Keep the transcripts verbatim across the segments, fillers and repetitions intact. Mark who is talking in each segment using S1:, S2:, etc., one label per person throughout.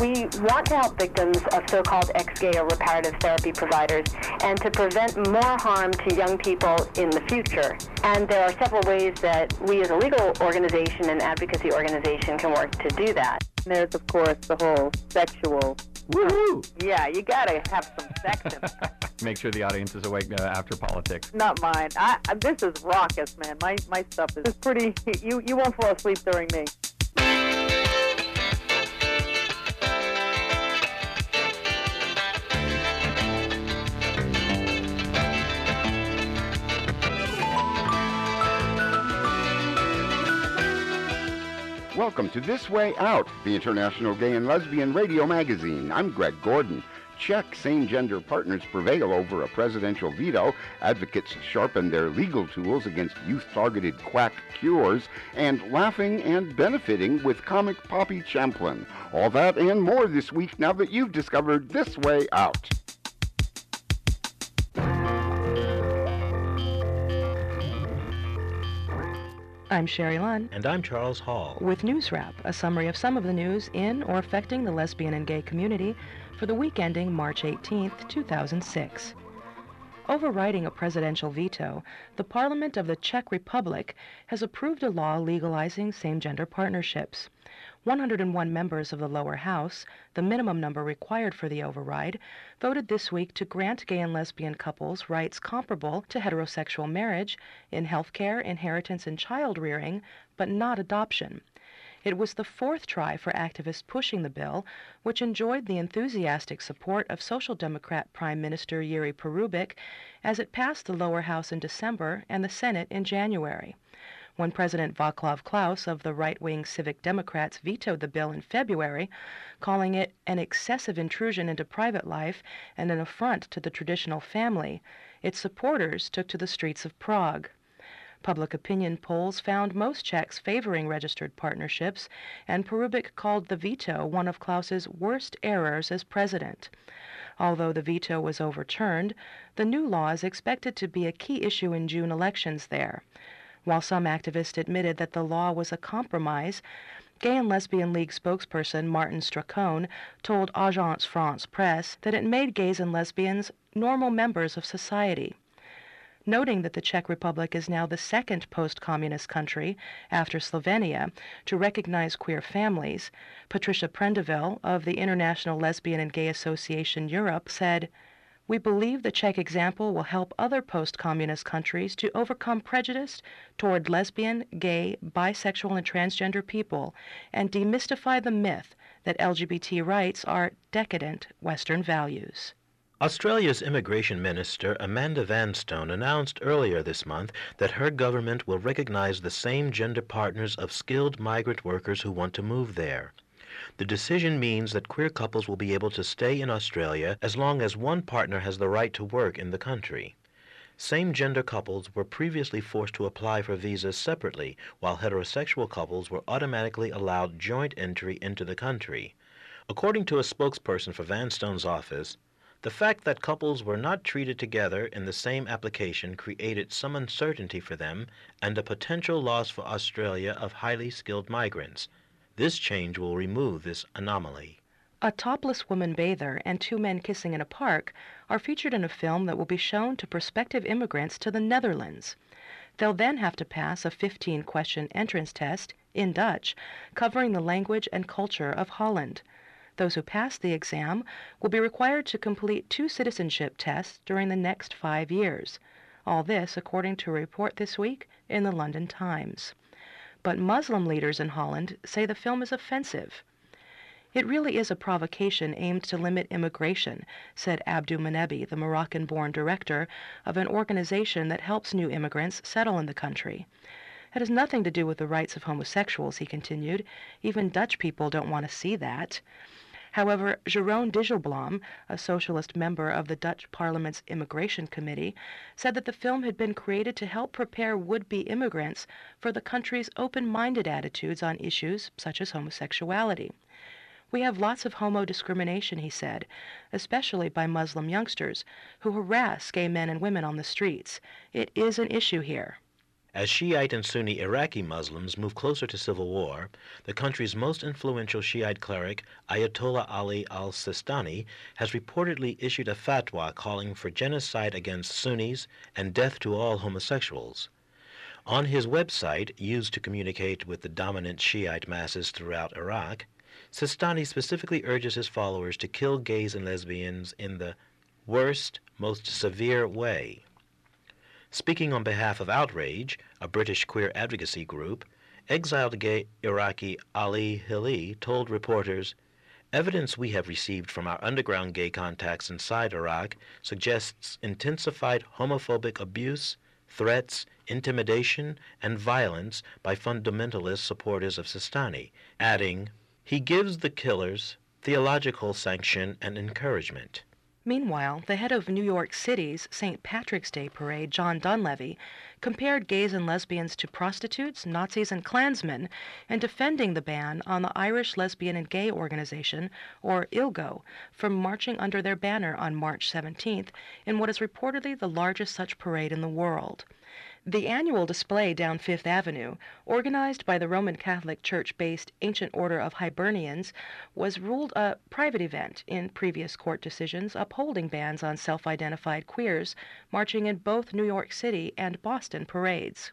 S1: We want to help victims of so-called ex-gay or reparative therapy providers and to prevent more harm to young people in the future. And there are several ways that we as a legal organization and advocacy organization can work to do that.
S2: There's, of course, the whole sexual...
S3: Woohoo!
S2: Yeah, you gotta have some sex in it.
S3: Make sure the audience is awake uh, after politics.
S2: Not mine. I, I, this is raucous, man. My my stuff is pretty... You, you won't fall asleep during me.
S4: Welcome to This Way Out, the International Gay and Lesbian Radio Magazine. I'm Greg Gordon. Czech same-gender partners prevail over a presidential veto. Advocates sharpen their legal tools against youth-targeted quack cures, and laughing and benefiting with comic Poppy Champlin. All that and more this week now that you've discovered This Way Out.
S5: I'm Sherry Lunn.
S6: And I'm Charles Hall.
S5: With News Wrap, a summary of some of the news in or affecting the lesbian and gay community for the week ending March eighteenth, two thousand six. Overriding a presidential veto, the Parliament of the Czech Republic has approved a law legalizing same-gender partnerships. one hundred one members of the lower house, the minimum number required for the override, voted this week to grant gay and lesbian couples rights comparable to heterosexual marriage in health care, inheritance, and child rearing, but not adoption. It was the fourth try for activists pushing the bill, which enjoyed the enthusiastic support of Social Democrat Prime Minister Jiří Paroubek as it passed the lower house in December and the Senate in January. When President Václav Klaus of the right-wing Civic Democrats vetoed the bill in February, calling it an excessive intrusion into private life and an affront to the traditional family, its supporters took to the streets of Prague. Public opinion polls found most Czechs favoring registered partnerships, and Paroubek called the veto one of Klaus's worst errors as president. Although the veto was overturned, the new law is expected to be a key issue in June elections there. While some activists admitted that the law was a compromise, Gay and Lesbian League spokesperson Martin Stracone told Agence France Presse that it made gays and lesbians normal members of society. Noting that the Czech Republic is now the second post-communist country, after Slovenia, to recognize queer families, Patricia Prendeville of the International Lesbian and Gay Association Europe said, "We believe the Czech example will help other post-communist countries to overcome prejudice toward lesbian, gay, bisexual, and transgender people and demystify the myth that L G B T rights are decadent Western values."
S6: Australia's Immigration Minister Amanda Vanstone announced earlier this month that her government will recognize the same gender partners of skilled migrant workers who want to move there. The decision means that queer couples will be able to stay in Australia as long as one partner has the right to work in the country. Same-gender couples were previously forced to apply for visas separately, while heterosexual couples were automatically allowed joint entry into the country. According to a spokesperson for Vanstone's office, the fact that couples were not treated together in the same application created some uncertainty for them and a potential loss for Australia of highly skilled migrants. This change will remove this anomaly.
S5: A topless woman bather and two men kissing in a park are featured in a film that will be shown to prospective immigrants to the Netherlands. They'll then have to pass a fifteen-question entrance test in Dutch, covering the language and culture of Holland. Those who pass the exam will be required to complete two citizenship tests during the next five years. All this according to a report this week in the London Times. But Muslim leaders in Holland say the film is offensive. It really is a provocation aimed to limit immigration, said Abdou Menebi, the Moroccan-born director of an organization that helps new immigrants settle in the country. It has nothing to do with the rights of homosexuals, he continued. Even Dutch people don't want to see that. However, Jeroen Dijsselbloem, a socialist member of the Dutch Parliament's Immigration Committee, said that the film had been created to help prepare would-be immigrants for the country's open-minded attitudes on issues such as homosexuality. We have lots of homo discrimination, he said, especially by Muslim youngsters who harass gay men and women on the streets. It is an issue here.
S6: As Shiite and Sunni Iraqi Muslims move closer to civil war, the country's most influential Shiite cleric, Ayatollah Ali al-Sistani, has reportedly issued a fatwa calling for genocide against Sunnis and death to all homosexuals. On his website, used to communicate with the dominant Shiite masses throughout Iraq, Sistani specifically urges his followers to kill gays and lesbians in the worst, most severe way. Speaking on behalf of Outrage, a British queer advocacy group, exiled gay Iraqi Ali Hilli told reporters, "Evidence we have received from our underground gay contacts inside Iraq suggests intensified homophobic abuse, threats, intimidation, and violence by fundamentalist supporters of Sistani," adding, "He gives the killers theological sanction and encouragement."
S5: Meanwhile, the head of New York City's Saint Patrick's Day parade, John Dunleavy, compared gays and lesbians to prostitutes, Nazis, and Klansmen, and defending the ban on the Irish Lesbian and Gay Organization, or I L G O, from marching under their banner on March seventeenth in what is reportedly the largest such parade in the world. The annual display down Fifth Avenue, organized by the Roman Catholic Church-based Ancient Order of Hibernians, was ruled a private event in previous court decisions upholding bans on self-identified queers marching in both New York City and Boston parades.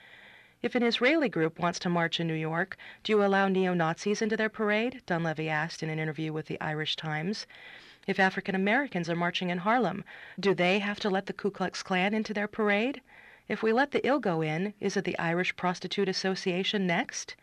S5: If an Israeli group wants to march in New York, do you allow neo-Nazis into their parade? Dunleavy asked in an interview with the Irish Times. If African Americans are marching in Harlem, do they have to let the Ku Klux Klan into their parade? If we let the I L G O in, is it the Irish Prostitute Association next?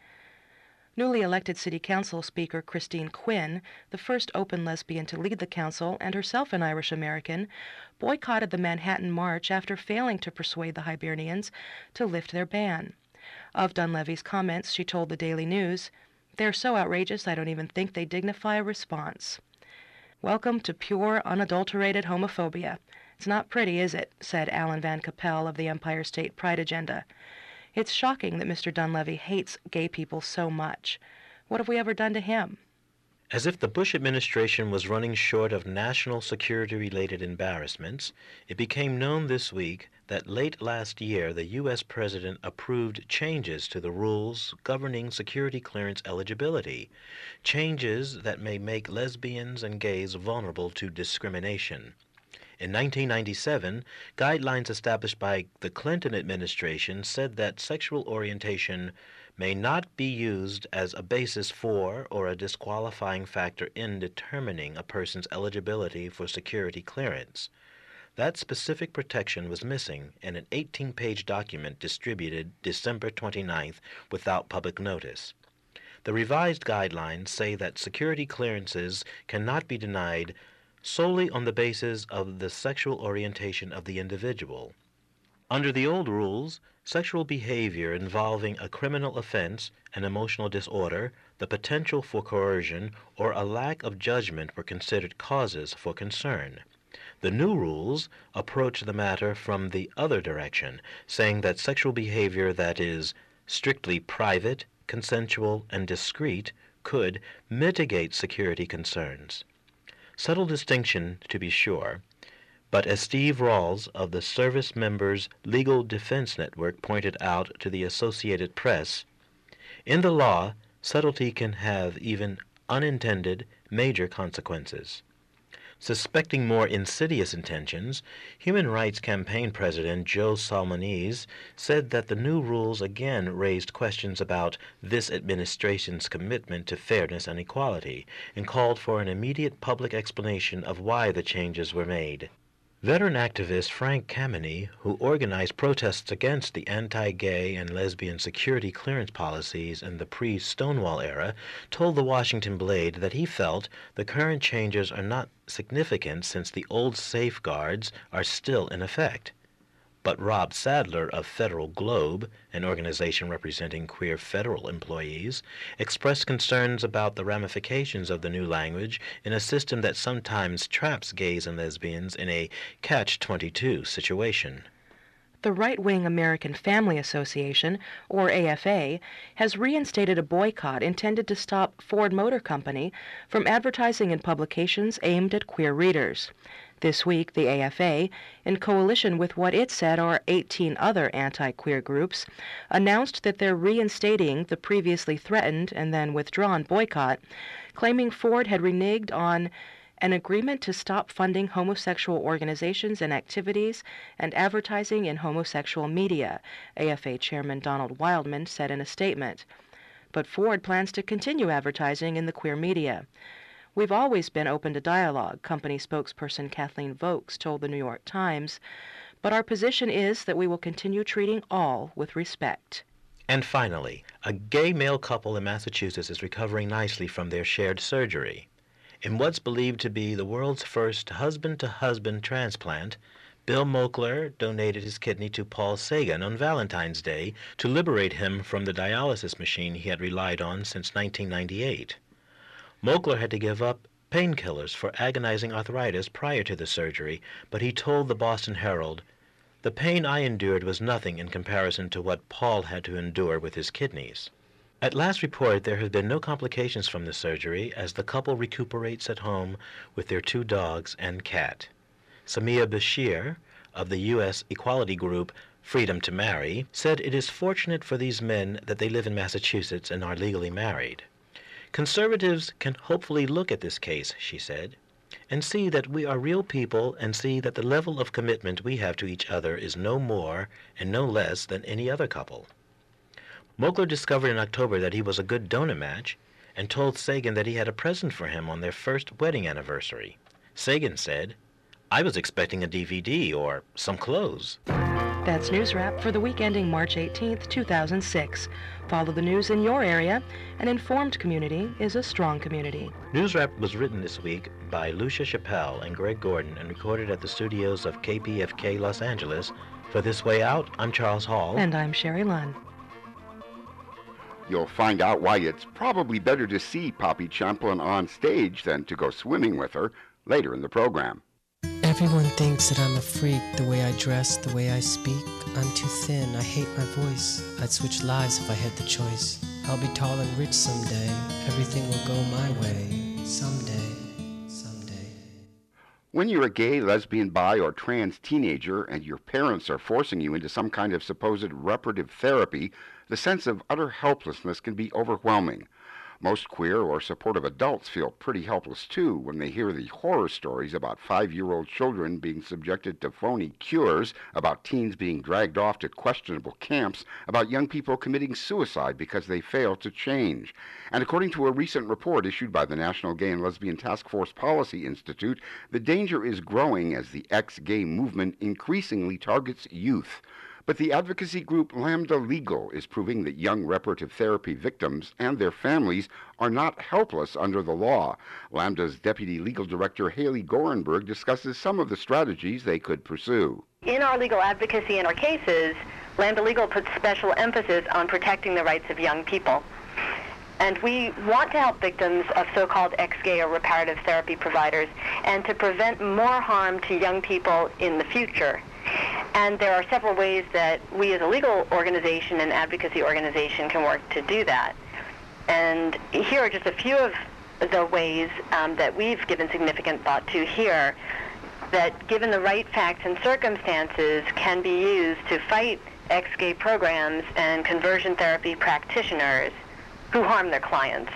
S5: Newly elected City Council Speaker Christine Quinn, the first open lesbian to lead the council and herself an Irish American, boycotted the Manhattan March after failing to persuade the Hibernians to lift their ban. Of Dunleavy's comments, she told the Daily News, "They're so outrageous I don't even think they dignify a response." Welcome to pure, unadulterated homophobia. It's not pretty, is it? Said Alan Van Capel of the Empire State Pride Agenda. It's shocking that Mister Dunleavy hates gay people so much. What have we ever done to him?
S6: As if the Bush administration was running short of national security-related embarrassments, it became known this week that late last year the U S president approved changes to the rules governing security clearance eligibility, changes that may make lesbians and gays vulnerable to discrimination. In nineteen ninety-seven, guidelines established by the Clinton administration said that sexual orientation may not be used as a basis for or a disqualifying factor in determining a person's eligibility for security clearance. That specific protection was missing in an eighteen-page document distributed December twenty-ninth without public notice. The revised guidelines say that security clearances cannot be denied solely on the basis of the sexual orientation of the individual. Under the old rules, sexual behavior involving a criminal offense, an emotional disorder, the potential for coercion, or a lack of judgment were considered causes for concern. The new rules approach the matter from the other direction, saying that sexual behavior that is strictly private, consensual, and discreet could mitigate security concerns. Subtle distinction, to be sure, but as Steve Rawls of the Service Members Legal Defense Network pointed out to the Associated Press, in the law, subtlety can have even unintended major consequences. Suspecting more insidious intentions, Human Rights Campaign President Joe Salmonese said that the new rules again raised questions about this administration's commitment to fairness and equality, and called for an immediate public explanation of why the changes were made. Veteran activist Frank Kameny, who organized protests against the anti-gay and lesbian security clearance policies in the pre-Stonewall era, told the Washington Blade that he felt the current changes are not significant since the old safeguards are still in effect. But Rob Sadler of Federal Globe, an organization representing queer federal employees, expressed concerns about the ramifications of the new language in a system that sometimes traps gays and lesbians in a catch twenty-two situation.
S5: The right-wing American Family Association, or A F A, has reinstated a boycott intended to stop Ford Motor Company from advertising in publications aimed at queer readers. This week, the A F A, in coalition with what it said are eighteen other anti-queer groups, announced that they're reinstating the previously threatened and then withdrawn boycott, claiming Ford had reneged on an agreement to stop funding homosexual organizations and activities and advertising in homosexual media, A F A Chairman Donald Wildman said in a statement. But Ford plans to continue advertising in the queer media. We've always been open to dialogue, company spokesperson Kathleen Vokes told the New York Times, but our position is that we will continue treating all with respect.
S6: And finally, a gay male couple in Massachusetts is recovering nicely from their shared surgery. In what's believed to be the world's first husband-to-husband transplant, Bill Moakler donated his kidney to Paul Sagan on Valentine's Day to liberate him from the dialysis machine he had relied on since nineteen ninety-eight. Moakler had to give up painkillers for agonizing arthritis prior to the surgery, but he told the Boston Herald, "The pain I endured was nothing in comparison to what Paul had to endure with his kidneys." At last report, there have been no complications from the surgery as the couple recuperates at home with their two dogs and cat. Samia Bashir, of the U S equality group Freedom to Marry, said it is fortunate for these men that they live in Massachusetts and are legally married. Conservatives can hopefully look at this case, she said, and see that we are real people and see that the level of commitment we have to each other is no more and no less than any other couple. Moakler discovered in October that he was a good donor match and told Sagan that he had a present for him on their first wedding anniversary. Sagan said, "I was expecting a D V D or some clothes."
S5: That's News Wrap for the week ending March eighteenth, two thousand six. Follow the news in your area. An informed community is a strong community.
S6: News Wrap was written this week by Lucia Chappelle and Greg Gordon and recorded at the studios of K P F K Los Angeles. For This Way Out, I'm Charles Hall.
S5: And I'm Sherry Lunn.
S4: You'll find out why it's probably better to see Poppy Champlin on stage than to go swimming with her later in the program.
S7: Everyone thinks that I'm a freak, the way I dress, the way I speak. I'm too thin, I hate my voice. I'd switch lives if I had the choice. I'll be tall and rich someday. Everything will go my way. Someday, someday.
S4: When you're a gay, lesbian, bi, or trans teenager and your parents are forcing you into some kind of supposed reparative therapy, the sense of utter helplessness can be overwhelming. Most queer or supportive adults feel pretty helpless too when they hear the horror stories about five-year-old children being subjected to phony cures, about teens being dragged off to questionable camps, about young people committing suicide because they fail to change. And according to a recent report issued by the National Gay and Lesbian Task Force Policy Institute, the danger is growing as the ex-gay movement increasingly targets youth. But the advocacy group Lambda Legal is proving that young reparative therapy victims and their families are not helpless under the law. Lambda's Deputy Legal Director Haley Gorenberg discusses some of the strategies they could pursue.
S1: In our legal advocacy in our cases, Lambda Legal puts special emphasis on protecting the rights of young people. And we want to help victims of so-called ex-gay or reparative therapy providers and to prevent more harm to young people in the future. And there are several ways that we as a legal organization and advocacy organization can work to do that. And here are just a few of the ways um, that we've given significant thought to here that, given the right facts and circumstances, can be used to fight ex-gay programs and conversion therapy practitioners who harm their clients.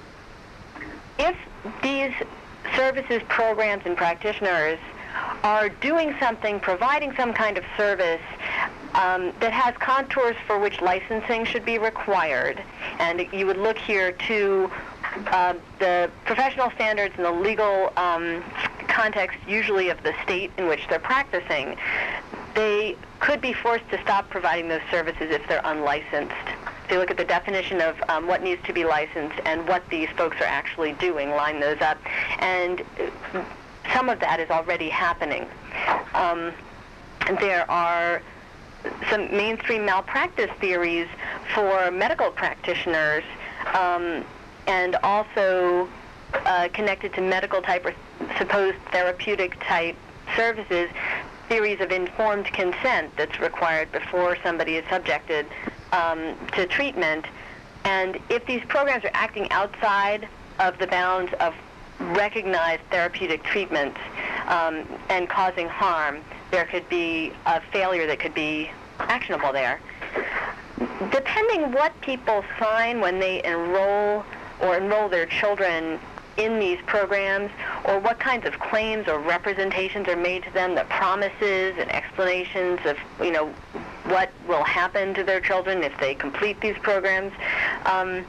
S1: If these services, programs, and practitioners are doing something, providing some kind of service um, that has contours for which licensing should be required, and you would look here to uh, the professional standards and the legal um, context, usually of the state in which they're practicing, they could be forced to stop providing those services if they're unlicensed. So you look at the definition of um, what needs to be licensed and what these folks are actually doing, line those up, and some of that is already happening. Um, there are some mainstream malpractice theories for medical practitioners um, and also uh, connected to medical type or supposed therapeutic type services, theories of informed consent that's required before somebody is subjected um, to treatment. And if these programs are acting outside of the bounds of recognized therapeutic treatments, um, and causing harm, there could be a failure that could be actionable there. Depending what people sign when they enroll or enroll their children in these programs, or what kinds of claims or representations are made to them, the promises and explanations of, you know, what will happen to their children if they complete these programs, um,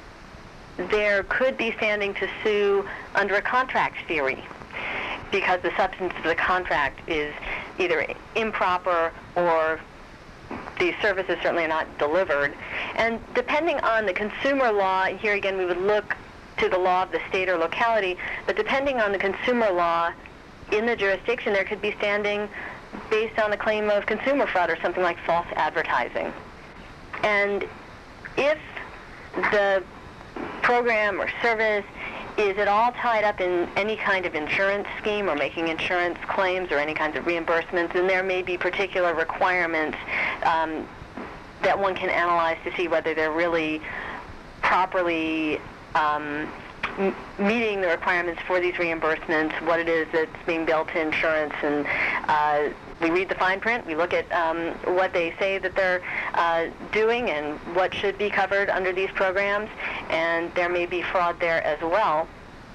S1: there could be standing to sue under a contract theory, because the substance of the contract is either improper or these services certainly are not delivered. And depending on the consumer law, here again we would look to the law of the state or locality, but depending on the consumer law in the jurisdiction, there could be standing based on a claim of consumer fraud or something like false advertising. And if the program or service is at all tied up in any kind of insurance scheme or making insurance claims or any kinds of reimbursements, then there may be particular requirements um, that one can analyze to see whether they're really properly um, m- meeting the requirements for these reimbursements, what it is that's being billed to insurance, and uh, we read the fine print, we look at um, what they say that they're uh, doing and what should be covered under these programs, and there may be fraud there as well.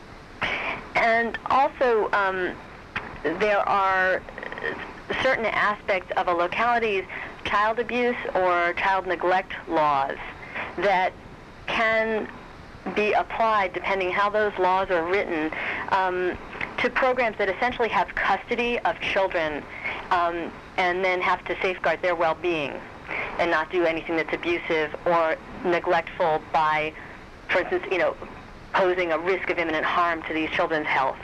S1: And also, um, there are certain aspects of a locality's child abuse or child neglect laws that can be applied, depending how those laws are written, um, to programs that essentially have custody of children um, and then have to safeguard their well-being and not do anything that's abusive or neglectful by, for instance, you know, posing a risk of imminent harm to these children's health.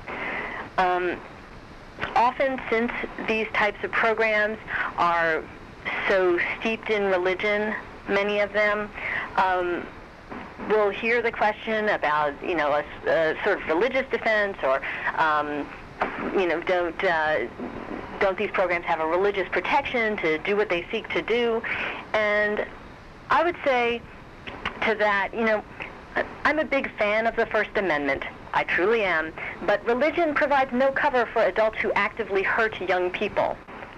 S1: Um, often, since these types of programs are so steeped in religion, many of them, um, we'll hear the question about, you know, a, a sort of religious defense, or, um, you know, don't uh, don't these programs have a religious protection to do what they seek to do? And I would say to that, you know, I'm a big fan of the First Amendment. I truly am. But religion provides no cover for adults who actively hurt young people.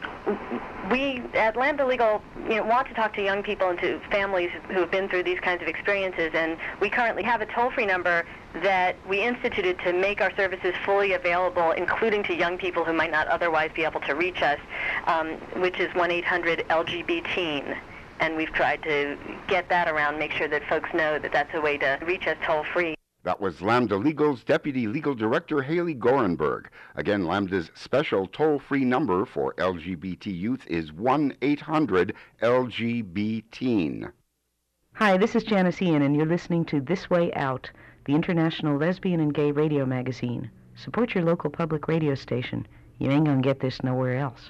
S1: We at Lambda Legal, you know, want to talk to young people and to families who have been through these kinds of experiences, and we currently have a toll-free number that we instituted to make our services fully available, including to young people who might not otherwise be able to reach us, um, which is one eight hundred L G B teen. And we've tried to get that around, make sure that folks know that that's a way to reach us toll-free.
S4: That was Lambda Legal's Deputy Legal Director, Haley Gorenberg. Again, Lambda's special toll-free number for L G B T youth is one eight hundred L G B teen.
S8: Hi, this is Janice Ian, and you're listening to This Way Out, the international lesbian and gay radio magazine. Support your local public radio station. You ain't gonna get this nowhere else.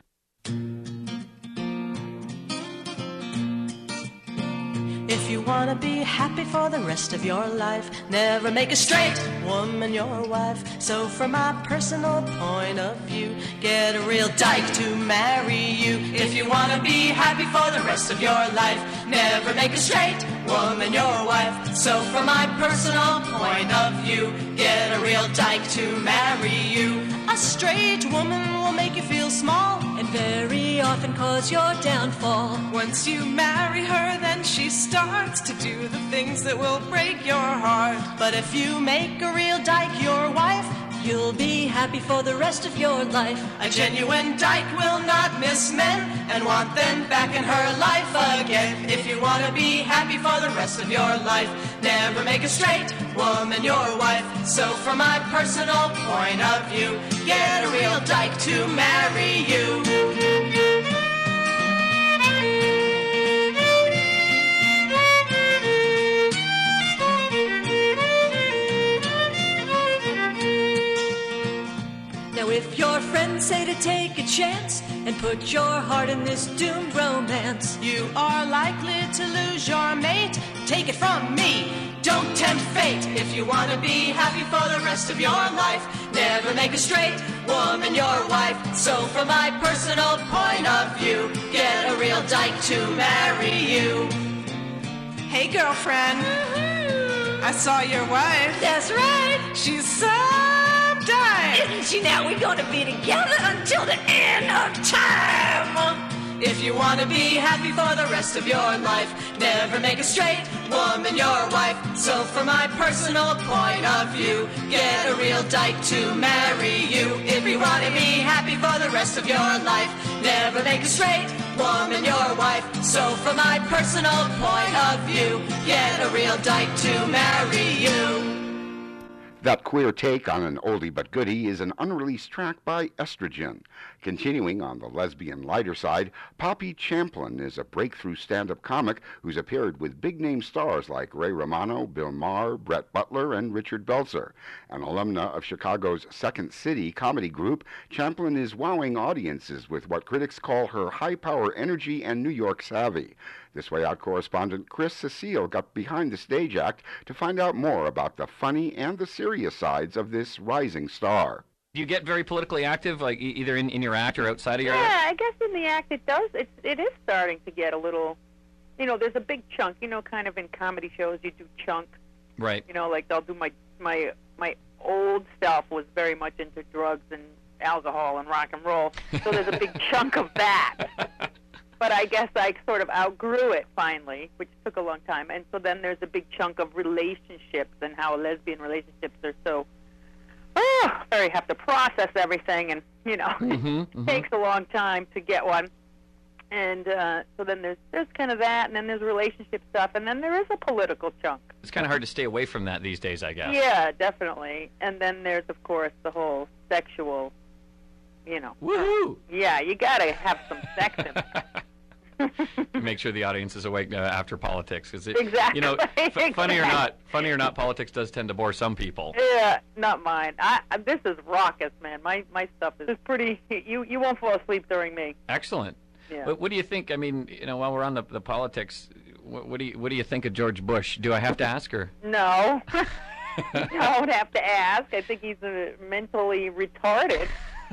S9: If you want to be happy for the rest of your life, never make a straight woman your wife. So from my personal point of view, get a real dyke to marry you. If you want to be happy for the rest of your life, never make a straight woman your wife. So from my personal point of view, get a real dyke to marry you. A straight woman will make you feel small and very often cause your downfall. Once you marry her, then she starts to do the things that will break your heart. But if you make a real dyke your wife, you'll be happy for the rest of your life. A genuine dyke will not miss men and want them back in her life again. If you want to be happy for the rest of your life, never make a straight woman your wife. So from my personal point of view, get a real dyke to marry you. Now if your friends say to take a chance and put your heart in this doomed romance, you are likely to lose your mate. Take it from me, don't tempt fate. If you want to be happy for the rest of your life, never make a straight woman your wife. So from my personal point of view, get a real dyke to marry you.
S10: Hey girlfriend, mm-hmm. I saw your wife.
S9: That's right.
S10: She's so
S9: die. Isn't she now? We're gonna be together until the end of time. If you want to be happy for the rest of your life, never make a straight woman your wife. So from my personal point of view, get a real dyke to marry you. If you want to be happy for the rest of your life, never make a straight woman your wife. So from my personal point of view, get a real dyke to marry you.
S4: That queer take on an oldie but goodie is an unreleased track by Estrogen. Continuing on the lesbian lighter side, Poppy Champlin is a breakthrough stand-up comic who's appeared with big-name stars like Ray Romano, Bill Maher, Brett Butler, and Richard Belzer. An alumna of Chicago's Second City comedy group, Champlin is wowing audiences with what critics call her high-power energy and New York savvy. This Way Out correspondent Chris Cecile got behind the stage act to find out more about the funny and the serious sides of this rising star.
S3: Do you get very politically active, like e- either in, in your act or outside of your
S2: yeah,
S3: act?
S2: I guess in the act it does. It, it is starting to get a little, you know, there's a big chunk. You know, kind of in comedy shows you do chunks.
S3: Right.
S2: You know, like they'll do my, my, my old self was very much into drugs and alcohol and rock and roll. So there's a big chunk of that. But I guess I sort of outgrew it finally, which took a long time. And so then there's a big chunk of relationships and how lesbian relationships are so, oh, very have to process everything, and you know,
S3: Mm-hmm,
S2: it
S3: mm-hmm.
S2: takes a long time to get one. And uh, so then there's there's kind of that, and then there's relationship stuff, and then there is a political chunk.
S3: It's kind of hard to stay away from that these days, I guess.
S2: Yeah, definitely. And then there's of course the whole sexual, you know.
S3: Woohoo!
S2: Yeah, you gotta have some sex in it.
S3: Make sure the audience is awake uh, after politics, because it,
S2: Exactly.
S3: you know, f-
S2: exactly.
S3: funny or not, funny or not, politics does tend to bore some people.
S2: Yeah, not mine. I, I this is raucous, man. My my stuff is pretty. You you won't fall asleep during me.
S3: Excellent.
S2: Yeah.
S3: What, what do you think? I mean, you know, while we're on the, the politics, what, what do you what do you think of George Bush? Do I have to ask her?
S2: No. You don't have to ask. I think he's uh, mentally retarded.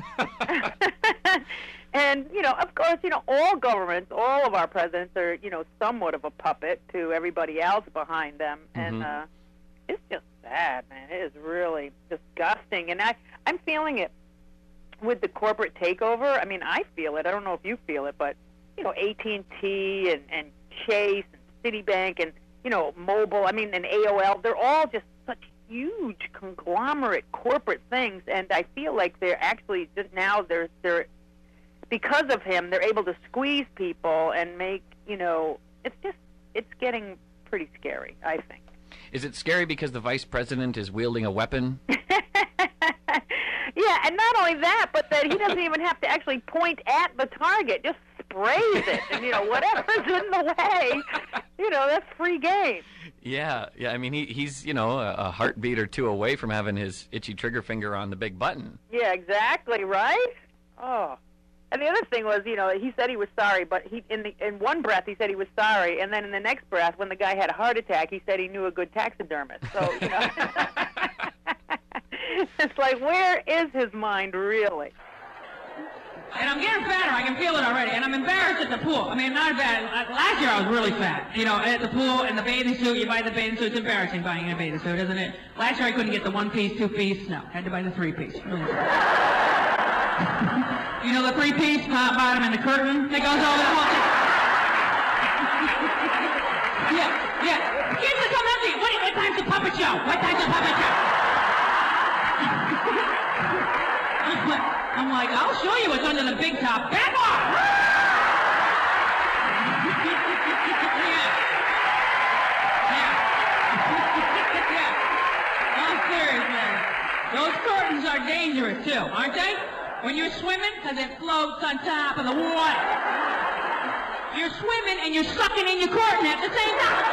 S2: And, you know, of course, you know, all governments, all of our presidents are, you know, somewhat of a puppet to everybody else behind them. And
S3: Mhm.
S2: uh, it's just sad, man. It is really disgusting. And I, I'm feeling it with the corporate takeover. I mean, I feel it. I don't know if you feel it, but, you know, A T and T and, and Chase and Citibank and, you know, Mobile, I mean, and A O L, they're all just such huge conglomerate corporate things. And I feel like they're actually just now they're they're because of him, they're able to squeeze people and make, you know, it's just, it's getting pretty scary, I think.
S3: Is it scary because the vice president is wielding a weapon?
S2: Yeah, and not only that, but that he doesn't even have to actually point at the target, just sprays it, and, you know, whatever's in the way, you know, that's free game.
S3: Yeah, yeah. I mean, he, he's, you know, a, a heartbeat or two away from having his itchy trigger finger on the big button.
S2: Yeah, exactly, right? Oh. And the other thing was, you know, he said he was sorry, but he in the in one breath he said he was sorry, and then in the next breath, when the guy had a heart attack, he said he knew a good taxidermist. So, you know, it's like, where is his mind really?
S10: And I'm getting fatter. I can feel it already. And I'm embarrassed at the pool. I mean, not bad. Last year I was really fat. You know, at the pool, in the bathing suit, you buy the bathing suit. It's embarrassing buying a bathing suit, isn't it? Last year I couldn't get the one-piece, two-piece. No, had to buy the three-piece. Really. You know the three-piece, top, bottom, and the curtain that goes over the whole thing? Yeah, yeah. Kids are coming up to you. What, what time's the puppet show? What time's the puppet show? I'm like, I'll show you what's under the big top. Back off! Yeah. Yeah. Yeah. I'm serious, man. Those curtains are dangerous, too, aren't they? When you're swimming, because it floats on top of the water. You're swimming and you're sucking in your curtain at the same time.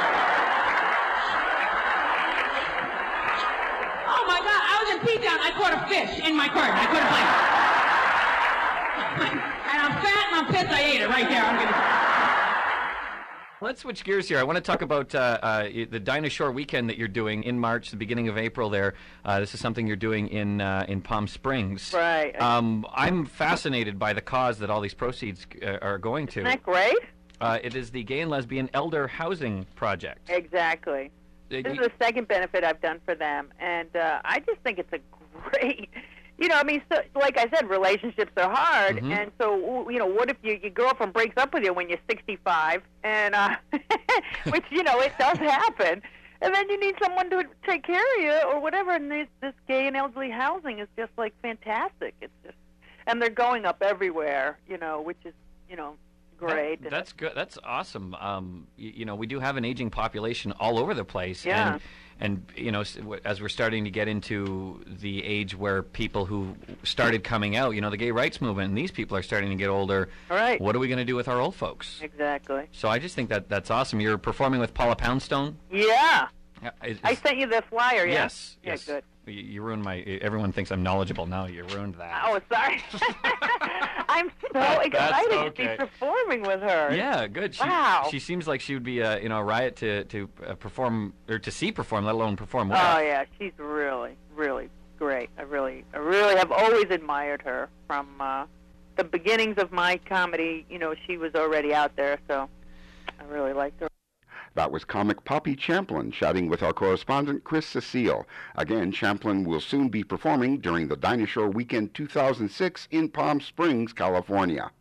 S10: Oh, my God. I was in P-Town. I caught a fish in my curtain. I couldn't believe it. And I'm fat and I'm pissed I ate it right there. I'm going to...
S3: Let's switch gears here. I want to talk about uh, uh, the Dinah Shore weekend that you're doing in March, the beginning of April there. Uh, this is something you're doing in uh, in Palm Springs.
S2: Right.
S3: Um, I'm fascinated by the cause that all these proceeds uh, are going to.
S2: Isn't that great?
S3: Uh, it is the Gay and Lesbian Elder Housing Project.
S2: Exactly.
S3: Uh,
S2: This is
S3: you-
S2: the second benefit I've done for them, and uh, I just think it's a great. You know, I mean, so, like I said, relationships are hard,
S3: Mhm.
S2: and so, you know, what if you, your girlfriend breaks up with you when you're sixty-five, and, uh, which, you know, it does happen, and then you need someone to take care of you or whatever, and this, this gay and elderly housing is just, like, fantastic. It's just, and they're going up everywhere, you know, which is, you know, great.
S3: That, that's good. That's awesome. Um, you, you know, we do have an aging population all over the place.
S2: Yeah.
S3: And, and you know, s- w- as we're starting to get into the age where people who started coming out, you know, the gay rights movement, and these people are starting to get older.
S2: All right.
S3: What are we going to do with our old folks?
S2: Exactly.
S3: So I just think that that's awesome. You're performing with Paula Poundstone?
S2: Yeah.
S3: Yeah, is-
S2: I
S3: is-
S2: sent you the flyer, yeah?
S3: Yes.
S2: Yeah,
S3: yes.
S2: good.
S3: You, you ruined my. Everyone thinks I'm knowledgeable now. You ruined that.
S2: Oh, sorry. I'm so
S3: That's
S2: excited to
S3: okay.
S2: be performing with her.
S3: Yeah, good. She,
S2: Wow.
S3: She seems like she would be, uh, you know, a riot to to uh, perform or to see perform, let alone perform well.
S2: Oh yeah, she's really, really great. I really, I really have always admired her from uh, the beginnings of my comedy. You know, she was already out there, so I really liked her.
S4: That was comic Poppy Champlin chatting with our correspondent Chris Cecile. Again, Champlin will soon be performing during the Dinah Shore Weekend two thousand six in Palm Springs, California.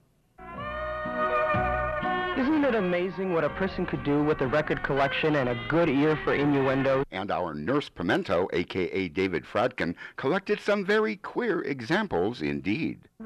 S11: Isn't it amazing what a person could do with a record collection and a good ear for innuendo?
S4: And our Nurse Pimento, a k a. David Fradkin, collected some very queer examples indeed.
S10: The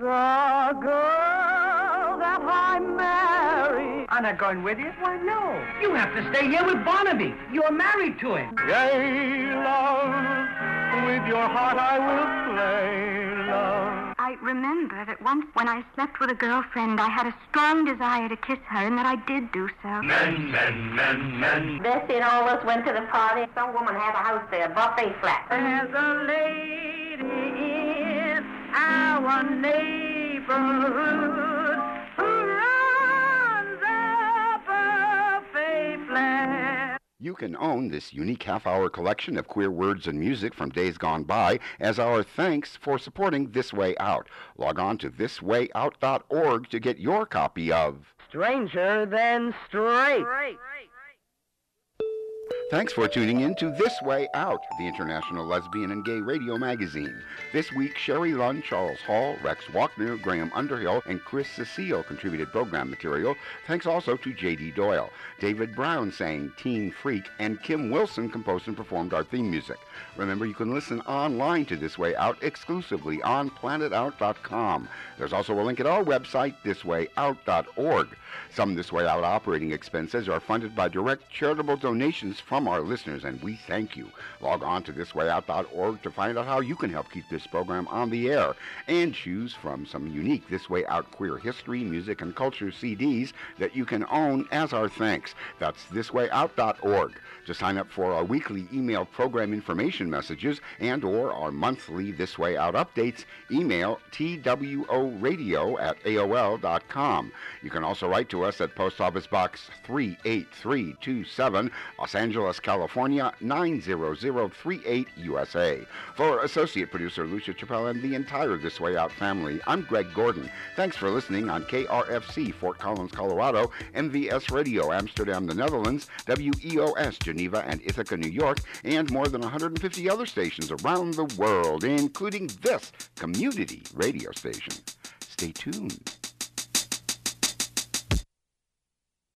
S10: girl that I married.
S11: I'm not going with you. Why, no. You have to stay here with Barnaby. You're married to him.
S10: Yea, love, with your heart I will play, love.
S12: I remember that once when I slept with a girlfriend, I had a strong desire to kiss her, and that I did do so.
S10: Men, men, men, men.
S12: Bessie and all of us went to the party. Some woman had a house there, Buffet Flat.
S10: There's a lady in our neighborhood who runs a buffet flat.
S4: You can own this unique half-hour collection of queer words and music from days gone by as our thanks for supporting This Way Out. Log on to this way out dot org to get your copy of
S11: Stranger Than Straight.
S4: Thanks for tuning in to This Way Out, the international lesbian and gay radio magazine. This week, Sherry Lunn, Charles Hall, Rex Walkner, Graham Underhill, and Chris Cecile contributed program material. Thanks also to J D Doyle. David Brown sang Teen Freak, and Kim Wilson composed and performed our theme music. Remember, you can listen online to This Way Out exclusively on planet out dot com. There's also a link at our website, this way out dot org. Some This Way Out operating expenses are funded by direct charitable donations from our listeners, and we thank you. Log on to this way out dot org to find out how you can help keep this program on the air, and choose from some unique This Way Out queer history, music, and culture C Ds that you can own as our thanks. That's this way out dot org. To sign up for our weekly email program information messages and or our monthly This Way Out updates, email T W O radio at A O L dot com. You can also write to us at Post Office Box three eight three two seven, Los Angeles, California, nine zero zero three eight, U S A. For Associate Producer Lucia Chappelle and the entire This Way Out family, I'm Greg Gordon. Thanks for listening on K R F C, Fort Collins, Colorado, M V S Radio, Amsterdam, the Netherlands, W E O S, Geneva and Ithaca, New York, and more than one hundred fifty other stations around the world, including this community radio station. Stay tuned.